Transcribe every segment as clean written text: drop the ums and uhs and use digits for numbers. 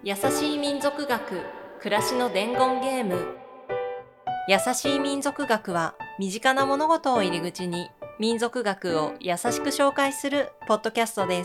優しい民族学、暮らしの伝言ゲーム。優しい民族学は身近な物事を入り口に民族学を優しく紹介するポッドキャストです。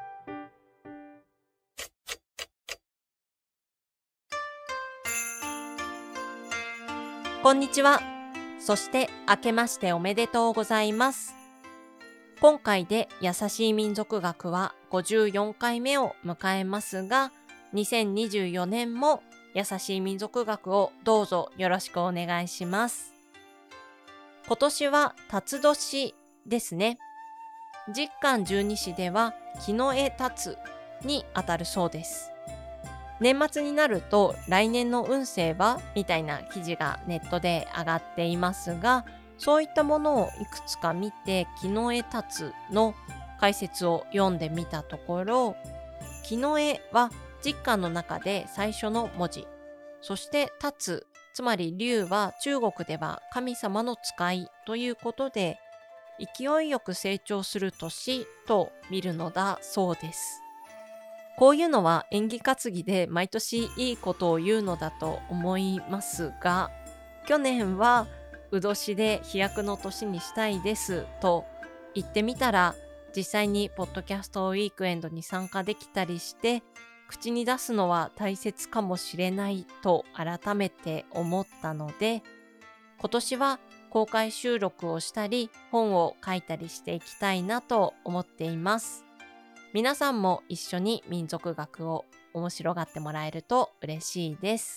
こんにちは。そして明けましておめでとうございます。今回で優しい民族学は54回目を迎えますが、2024年も優しい民族学をどうぞよろしくお願いします。今年は辰年ですね。十干十二支では木の絵辰にあたるそうです。年末になると来年の運勢はみたいな記事がネットで上がっていますが、そういったものをいくつか見て木の絵辰の解説を読んでみたところ、木の絵は十干の中で最初の文字、そして辰、つまり龍は中国では神様の使いということで、勢いよく成長する年と見るのだそうです。こういうのは縁起担ぎで毎年いいことを言うのだと思いますが、去年はう年で飛躍の年にしたいですと言ってみたら、実際にポッドキャストウィークエンドに参加できたりして、口に出すのは大切かもしれないと改めて思ったので、今年は公開収録をしたり本を書いたりしていきたいなと思っています。皆さんも一緒に民族学を面白がってもらえると嬉しいです。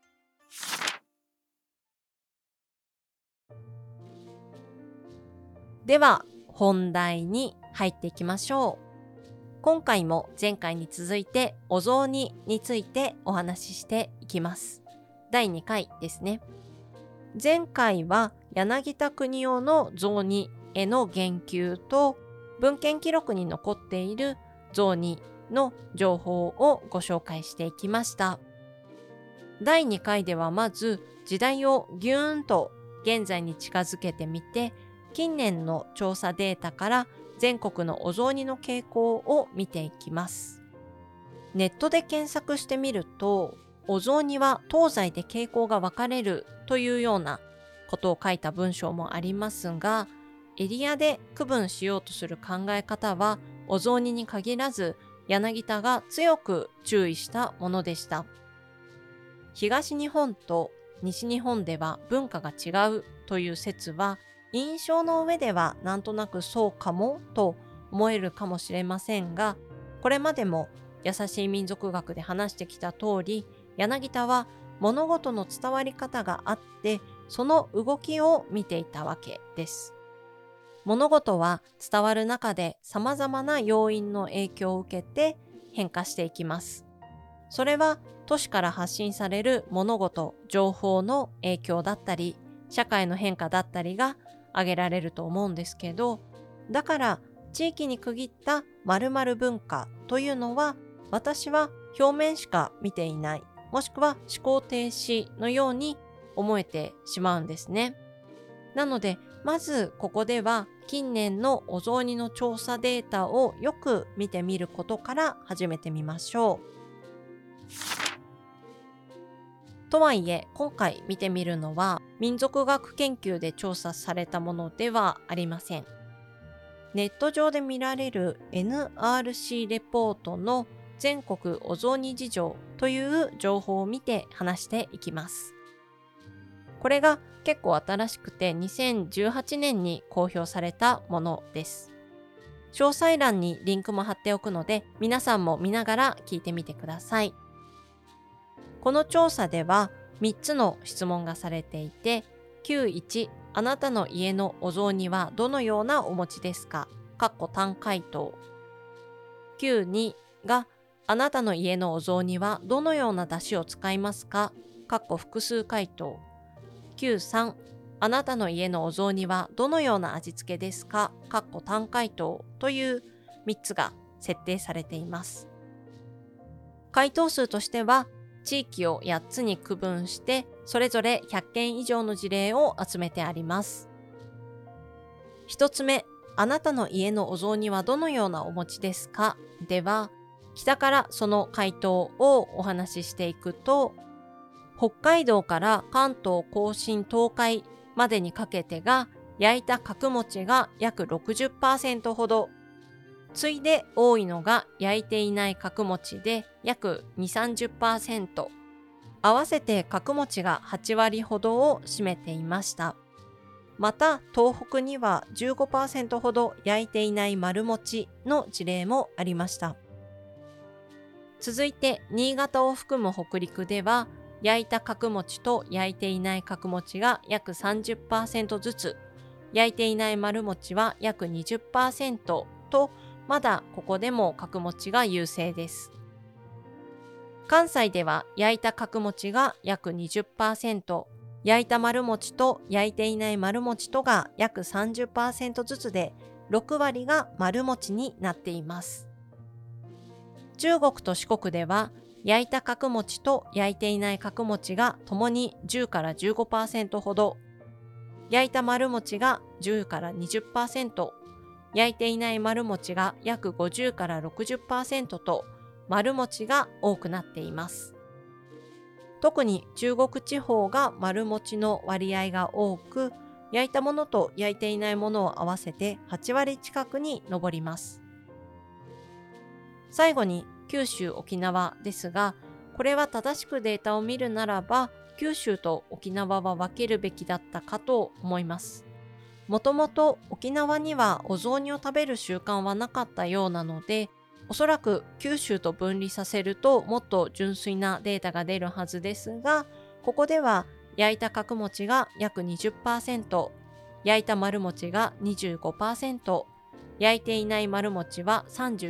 では本題に入っていきましょう。今回も前回に続いてお雑煮についてお話ししていきます。第2回ですね。前回は柳田国男の雑煮への言及と文献記録に残っている雑煮の情報をご紹介していきました。第2回ではまず時代をぎゅーんと現在に近づけてみて、近年の調査データから全国のお雑煮の傾向を見ていきます。ネットで検索してみると、お雑煮は東西で傾向が分かれるというようなことを書いた文章もありますが、エリアで区分しようとする考え方はお雑煮に限らず、柳田が強く注意したものでした。東日本と西日本では文化が違うという説は、印象の上ではなんとなくそうかもと思えるかもしれませんが、これまでも優しい民族学で話してきた通り、柳田は物事の伝わり方があって、その動きを見ていたわけです。物事は伝わる中で様々な要因の影響を受けて変化していきます。それは都市から発信される物事、情報の影響だったり、社会の変化だったりが挙げられると思うんですけど、だから地域に区切った〇〇文化というのは、私は表面しか見ていない、もしくは思考停止のように思えてしまうんですね。なので、まずここでは近年のお雑煮の調査データをよく見てみることから始めてみましょう。とはいえ、今回見てみるのは民族学研究で調査されたものではありません。ネット上で見られる NRC レポートの全国お雑煮事情という情報を見て話していきます。これが結構新しくて2018年に公表されたものです。詳細欄にリンクも貼っておくので、皆さんも見ながら聞いてみてください。この調査では3つの質問がされていて、91、あなたの家のお雑煮はどのようなお餅ですか？単回答。92が、あなたの家のお雑煮はどのような出汁を使いますか？複数回答。93、あなたの家のお雑煮はどのような味付けですか？単回答という3つが設定されています。回答数としては、地域を8つに区分して、それぞれ100件以上の事例を集めてあります。1つ目、あなたの家のお雑煮はどのようなお餅ですか？では、 北からその回答をお話ししていくと、北海道から関東甲信東海までにかけてが焼いた角餅が約 60% ほど、次いで多いのが焼いていない角餅で約 2、30%、合わせて角餅が8割ほどを占めていました。また東北には 15% ほど焼いていない丸餅の事例もありました。続いて新潟を含む北陸では焼いた角餅と焼いていない角餅が約 30% ずつ、焼いていない丸餅は約 20% と、まだここでも角餅が優勢です。関西では焼いた角餅が約 20%、焼いた丸餅と焼いていない丸餅とが約 30% ずつで、6割が丸餅になっています。中国と四国では焼いた角餅と焼いていない角餅がともに10から 15% ほど、焼いた丸餅が10から 20%、焼いていない丸餅が約50から 60% と、丸餅が多くなっています。特に中国地方が丸餅の割合が多く、焼いたものと焼いていないものを合わせて8割近くに上ります。最後に九州沖縄ですが、これは正しくデータを見るならば、九州と沖縄は分けるべきだったかと思います。もともと沖縄にはお雑煮を食べる習慣はなかったようなので、おそらく九州と分離させるともっと純粋なデータが出るはずですが、ここでは焼いた角餅が約 20%、焼いた丸餅が 25%、焼いていない丸餅は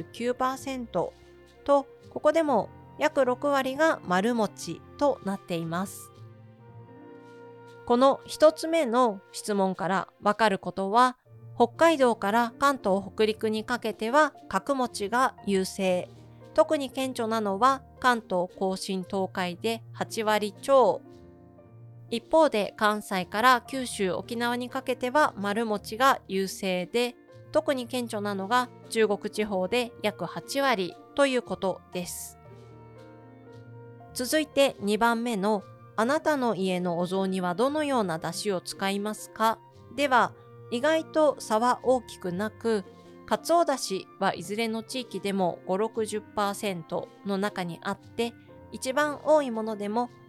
39% と、ここでも約6割が丸餅となっています。この一つ目の質問からわかることは、北海道から関東北陸にかけては角餅が優勢。特に顕著なのは関東甲信東海で8割超。一方で関西から九州沖縄にかけては丸餅が優勢で、特に顕著なのが中国地方で約8割ということです。続いて2番目のあなたの家のお雑煮はどのような出汁を使いますかでは、意外と差は大きくなく、かつおだしはいずれの地域でも 5、60% の中にあって、一番多いものでも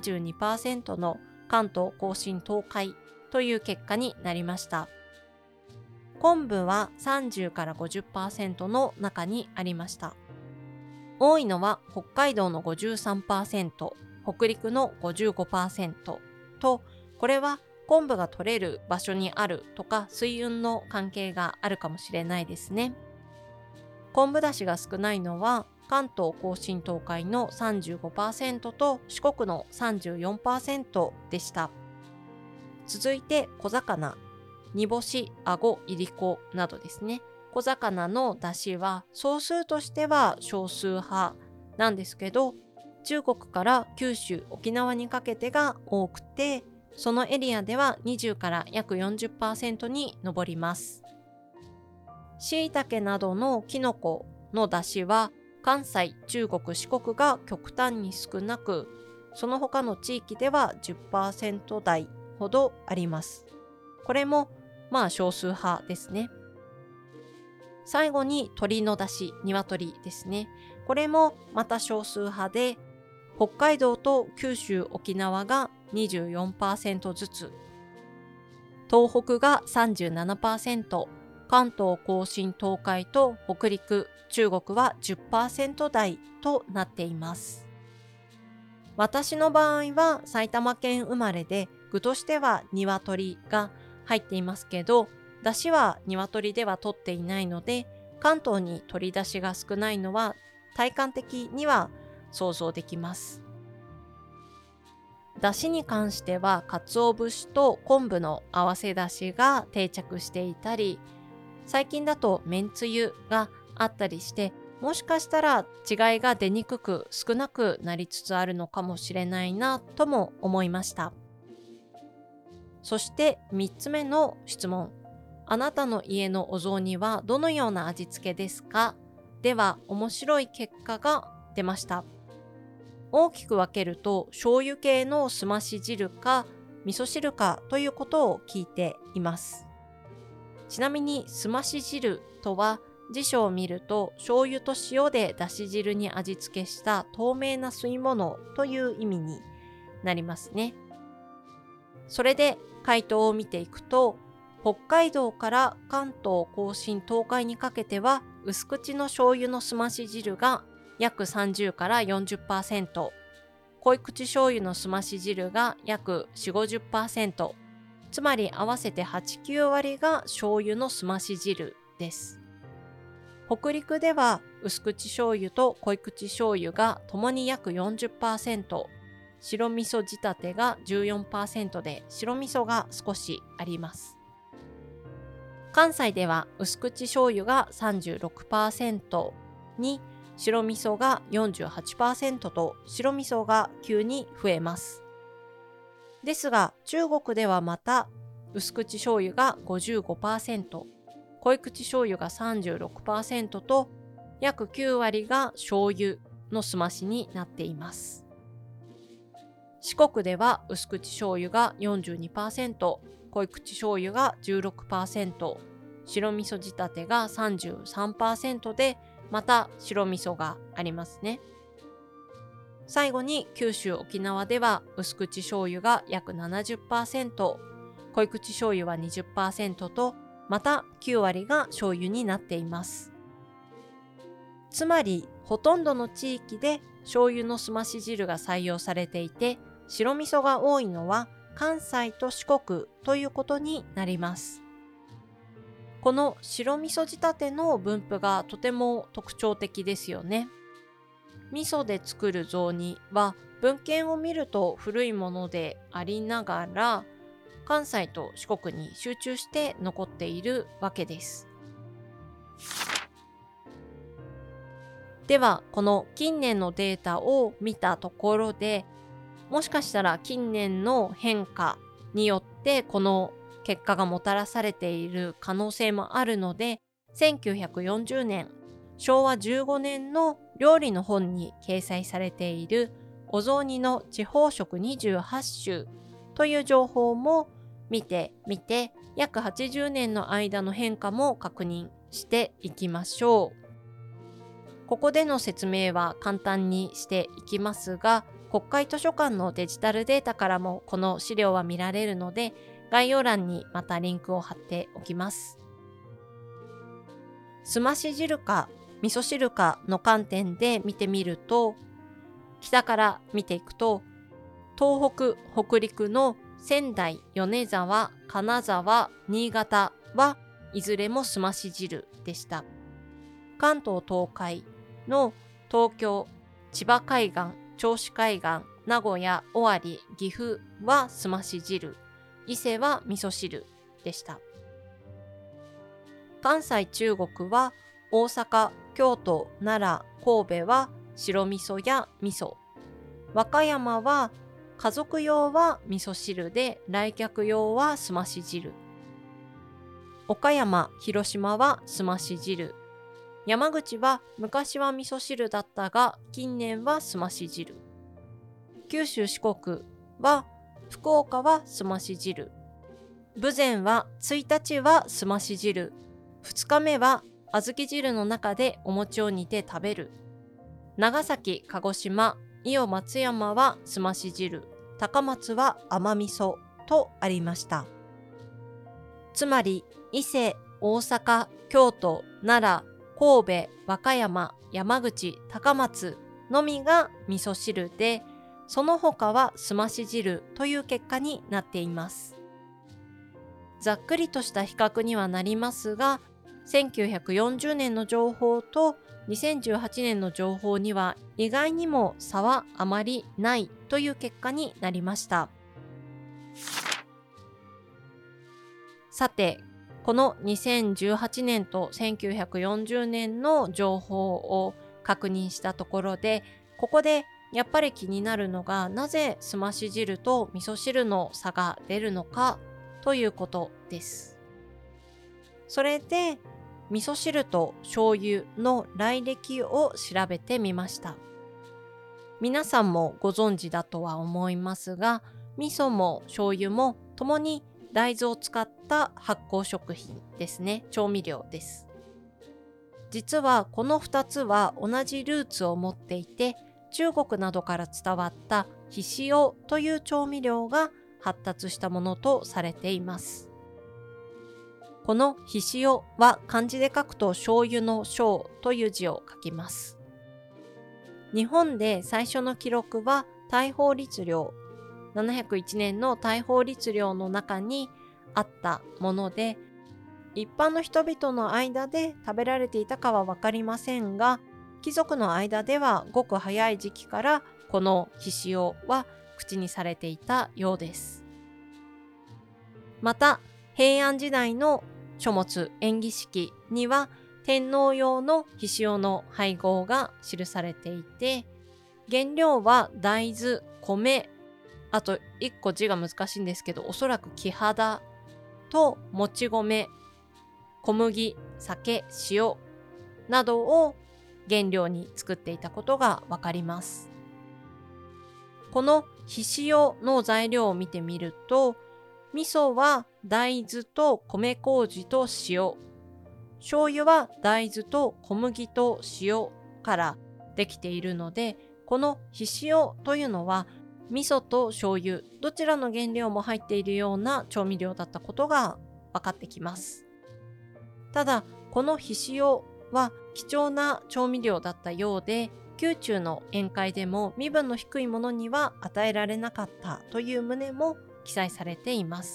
72% の関東甲信東海という結果になりました。昆布は30から 50% の中にありました。多いのは北海道の 53%、北陸の 55% と、これは昆布が取れる場所にあるとか水運の関係があるかもしれないですね。昆布だしが少ないのは関東甲信東海の 35% と四国の 34% でした。続いて小魚、煮干し、あご、いりこなどですね。小魚の出汁は総数としては少数派なんですけど、中国から九州、沖縄にかけてが多くて、そのエリアでは20から約 40% に上ります。椎茸などのキノコの出汁は関西、中国、四国が極端に少なく、その他の地域では 10% 台ほどあります。これも少数派ですね。最後に鶏の出汁、鶏ですね。これもまた少数派で、北海道と九州、沖縄が 24% ずつ、東北が 37%、関東甲信東海と北陸、中国は 10% 台となっています。私の場合は埼玉県生まれで、具としては鶏が入っていますけど、出汁は鶏では取っていないので、関東に鶏出汁が少ないのは体感的には想像できます。出汁に関しては鰹節と昆布の合わせ出汁が定着していたり、最近だとめんつゆがあったりして、もしかしたら違いが出にくく少なくなりつつあるのかもしれないなとも思いました。そして3つ目の質問。あなたの家のお雑煮はどのような味付けですかでは面白い結果が出ました。大きく分けると醤油系のすまし汁か味噌汁かということを聞いています。ちなみにすまし汁とは辞書を見ると醤油と塩でだし汁に味付けした透明な吸い物という意味になりますね。それで回答を見ていくと、北海道から関東甲信東海にかけては薄口の醤油のすまし汁が約30から 40%、濃い口醤油のすまし汁が約 4、50%、つまり合わせて8、9割が醤油のすまし汁です。北陸では薄口醤油と濃い口醤油がともに約 40%、白味噌仕立てが 14% で白味噌が少しあります。関西では薄口醤油が 36% に白味噌が 48% と白味噌が急に増えます。ですが中国ではまた薄口醤油が 55%、濃い口醤油が 36% と約9割が醤油のすましになっています。四国では薄口醤油が 42%、濃い口醤油が 16%、白味噌仕立てが 33% で、また白味噌がありますね。最後に九州沖縄では薄口醤油が約 70%、濃い口醤油は 20% と、また9割が醤油になっています。つまりほとんどの地域で醤油のすまし汁が採用されていて、白味噌が多いのは関西と四国ということになります。この白味噌仕立ての分布がとても特徴的ですよね。味噌で作る雑煮は文献を見ると古いものでありながら、関西と四国に集中して残っているわけです。ではこの近年のデータを見たところで、もしかしたら近年の変化によってこの結果がもたらされている可能性もあるので、1940年、昭和15年の料理の本に掲載されているお雑煮の地方食28種という情報も見てみて、約80年の間の変化も確認していきましょう。ここでの説明は簡単にしていきますが、国会図書館のデジタルデータからもこの資料は見られるので、概要欄にまたリンクを貼っておきます。すまし汁か味噌汁かの観点で見てみると、北から見ていくと、東北、北陸の仙台、米沢、金沢、新潟はいずれもすまし汁でした。関東東海の東京、千葉海岸、銚子海岸、名古屋、尾張、岐阜はすまし汁、伊勢は味噌汁でした。関西中国は大阪、京都、奈良、神戸は白味噌や味噌。和歌山は家族用は味噌汁で来客用はすまし汁。岡山、広島はすまし汁。山口は昔は味噌汁だったが近年はすまし汁。九州四国は福岡はすまし汁。豊前は1日はすまし汁。2日目は小豆汁の中でお餅を煮て食べる。長崎、鹿児島、伊予松山はすまし汁。高松は甘味噌とありました。つまり伊勢、大阪、京都、奈良、神戸、和歌山、山口、高松のみが味噌汁で、その他はすまし汁という結果になっています。ざっくりとした比較にはなりますが、1940年の情報と2018年の情報には意外にも差はあまりないという結果になりました。さて、この2018年と1940年の情報を確認したところで、ここでやっぱり気になるのが、なぜすまし汁と味噌汁の差が出るのかということです。それで味噌汁と醤油の来歴を調べてみました。皆さんもご存知だとは思いますが、味噌も醤油もともに大豆を使った発酵食品ですね、調味料です。実はこの2つは同じルーツを持っていて、中国などから伝わったひしおという調味料が発達したものとされています。このひしおは漢字で書くと醤油の醤という字を書きます。日本で最初の記録は大宝律令、701年の大宝律令の中にあったもので、一般の人々の間で食べられていたかはわかりませんが、貴族の間ではごく早い時期からこのひしおは口にされていたようです。また平安時代の書物縁起式には天皇用のひしおの配合が記されていて、原料は大豆、米、あと1個字が難しいんですけど、おそらく木肌ともち米、小麦、酒、塩などを原料に作っていたことがわかります。このひしおの材料を見てみると、味噌は大豆と米麹と塩、醤油は大豆と小麦と塩からできているので、このひしおというのは味噌と醤油どちらの原料も入っているような調味料だったことが分かってきます。ただこのひしおは貴重な調味料だったようで、宮中の宴会でも身分の低いものには与えられなかったという旨も記載されています。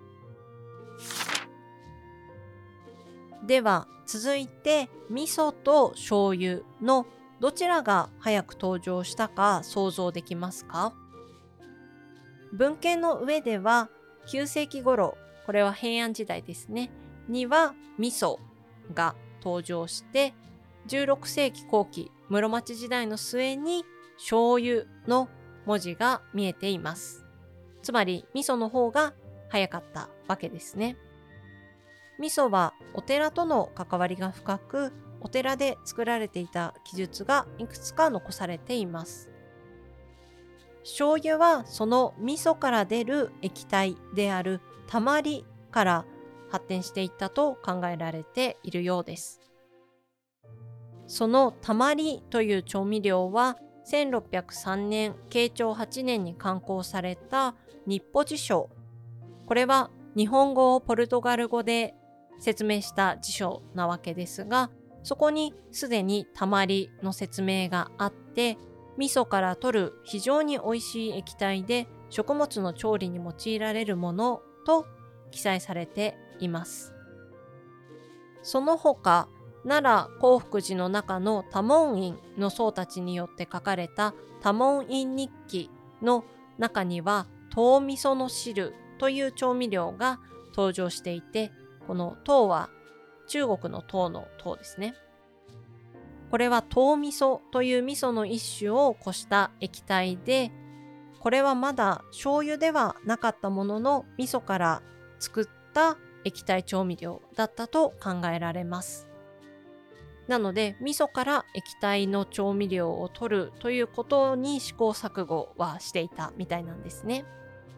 では続いて味噌と醤油のどちらが早く登場したか想像できますか？文献の上では9世紀頃、これは平安時代ですね、には味噌が登場して、16世紀後期室町時代の末に醤油の文字が見えています。つまり味噌の方が早かったわけですね。味噌はお寺との関わりが深く、お寺で作られていた記述がいくつか残されています。醤油はその味噌から出る液体であるたまりから発展していったと考えられているようです。そのたまりという調味料は1603年慶長8年に刊行された日歩辞書、これは日本語をポルトガル語で説明した辞書なわけですが、そこにすでにたまりの説明があって、味噌から取る非常に美味しい液体で食物の調理に用いられるものと記載されています。その他、奈良興福寺の中の多聞院の僧たちによって書かれた多聞院日記の中には唐味噌の汁という調味料が登場していて、この唐は中国の唐の唐ですね。これは唐味噌という味噌の一種をこした液体で、これはまだ醤油ではなかったものの味噌から作った液体調味料だったと考えられます。なので味噌から液体の調味料を取るということに試行錯誤はしていたみたいなんですね。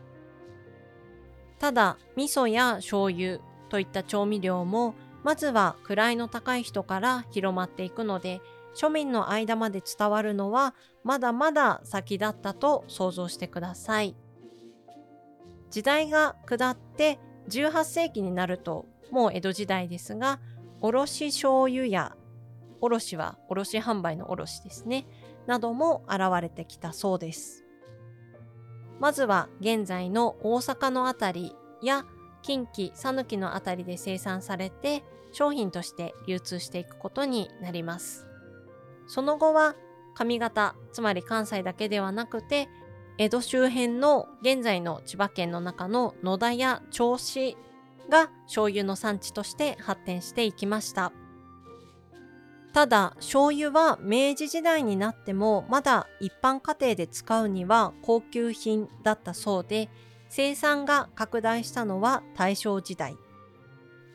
ただ味噌や醤油といった調味料もまずは位の高い人から広まっていくので、庶民の間まで伝わるのはまだまだ先だったと想像してください。時代が下って18世紀になると、もう江戸時代ですが、卸醤油や、卸は卸販売の卸ですね、なども現れてきたそうです。まずは現在の大阪のあたりや近畿、讃岐のあたりで生産されて商品として流通していくことになります。その後は上方、つまり関西だけではなくて、江戸周辺の現在の千葉県の中の野田や銚子が醤油の産地として発展していきました。ただ醤油は明治時代になってもまだ一般家庭で使うには高級品だったそうで、生産が拡大したのは大正時代。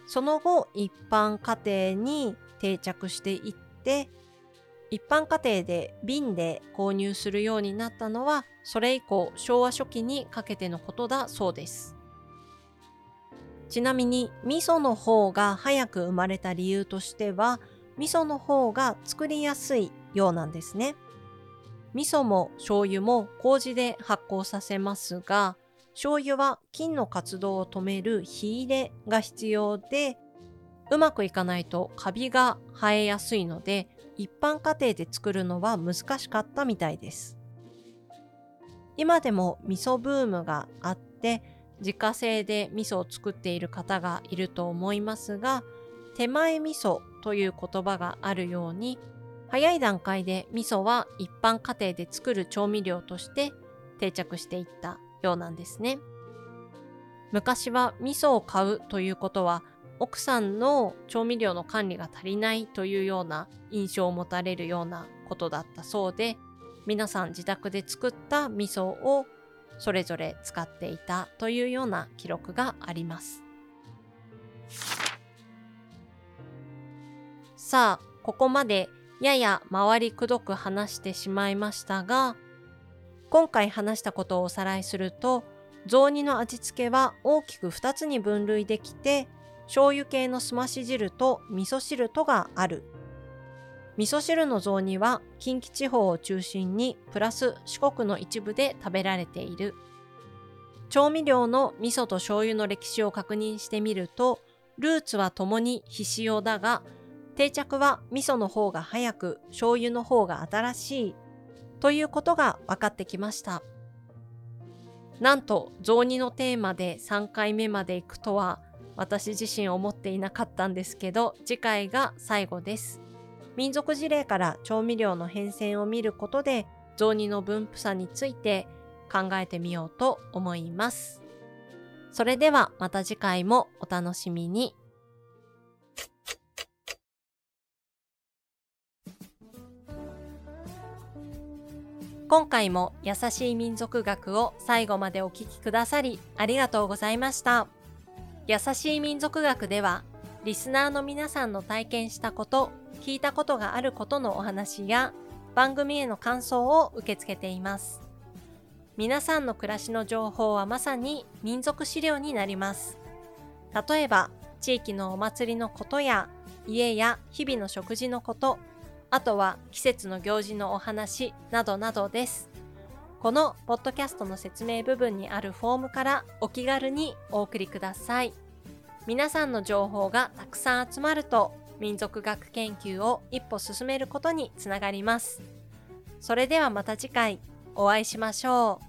その後一般家庭に定着していって、一般家庭で瓶で購入するようになったのはそれ以降昭和初期にかけてのことだそうです。ちなみに味噌の方が早く生まれた理由としては、味噌の方が作りやすいようなんですね。味噌も醤油も麹で発酵させますが、醤油は菌の活動を止める火入れが必要で、うまくいかないとカビが生えやすいので、一般家庭で作るのは難しかったみたいです。今でも味噌ブームがあって、自家製で味噌を作っている方がいると思いますが、手前味噌という言葉があるように、早い段階で味噌は一般家庭で作る調味料として定着していったようなんですね。昔は味噌を買うということは、奥さんの調味料の管理が足りないというような印象を持たれるようなことだったそうで、皆さん自宅で作った味噌をそれぞれ使っていたというような記録があります。さあ、ここまでやや回りくどく話してしまいましたが、今回話したことをおさらいすると、雑煮の味付けは大きく2つに分類できて、醤油系のすまし汁と味噌汁とがある。味噌汁の雑煮は近畿地方を中心にプラス四国の一部で食べられている。調味料の味噌と醤油の歴史を確認してみると、ルーツはともにひしおだが、定着は味噌の方が早く、醤油の方が新しいということが分かってきました。なんと雑煮のテーマで3回目まで行くとは私自身思っていなかったんですけど、次回が最後です。民族事例から調味料の変遷を見ることで、雑煮の分布差について考えてみようと思います。それではまた次回もお楽しみに。今回も優しい民族学を最後までお聞きくださりありがとうございました。優しい民族学では、リスナーの皆さんの体験したこと、聞いたことがあることのお話や、番組への感想を受け付けています。皆さんの暮らしの情報はまさに民族資料になります。例えば、地域のお祭りのことや、家や日々の食事のこと、あとは季節の行事のお話などなどです。このポッドキャストの説明部分にあるフォームからお気軽にお送りください。皆さんの情報がたくさん集まると、民族学研究を一歩進めることにつながります。それではまた次回お会いしましょう。